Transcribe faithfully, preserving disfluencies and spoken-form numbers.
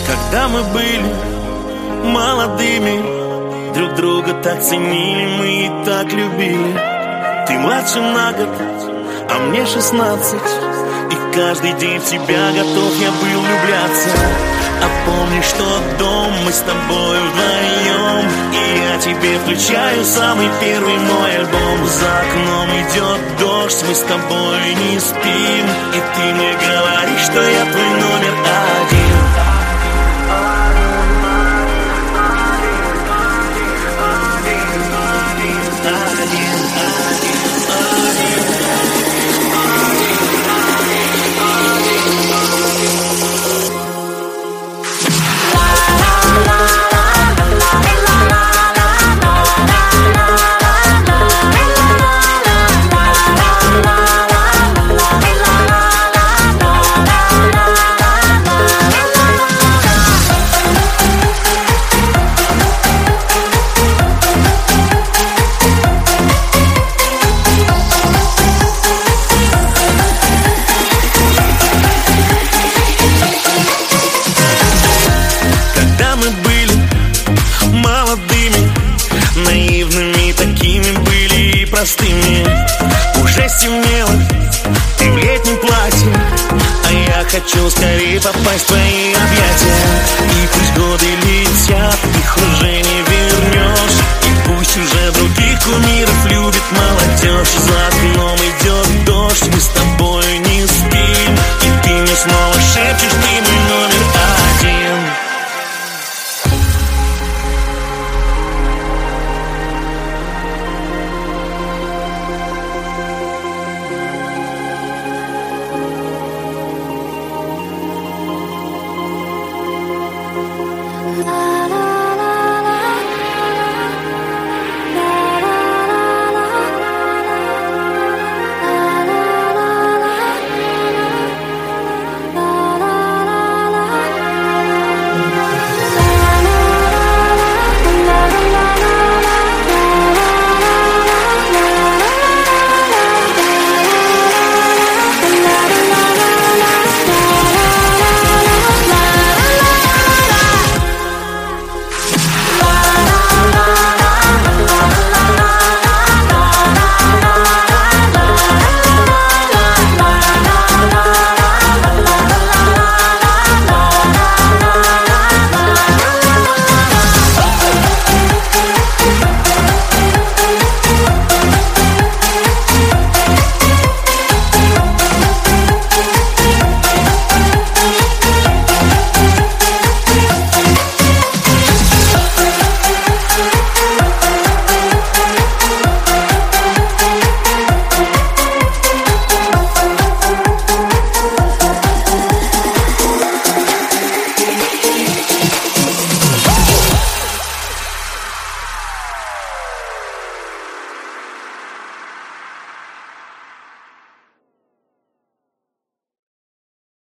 Когда мы были молодыми, друг друга так ценили, мы и так любили. Ты младше на год, а мне шестнадцать, и каждый день в тебя готов я был влюбляться. А помнишь тот дом, мы с тобой вдвоем, и я тебе включаю самый первый мой альбом. За окном идет дождь, мы с тобой не спим, и ты мне говоришь, что я твой номер один. Наивными такими были и простыми. Уже стемнело, ты в летнем платье, а я хочу скорее попасть в твои объятия. И пусть годы летят, их уже не вернешь, и пусть уже других кумиров любит молодежь. За окном идет дождь, мы с тобой не спим, и ты мне снова шепчешь, ты мой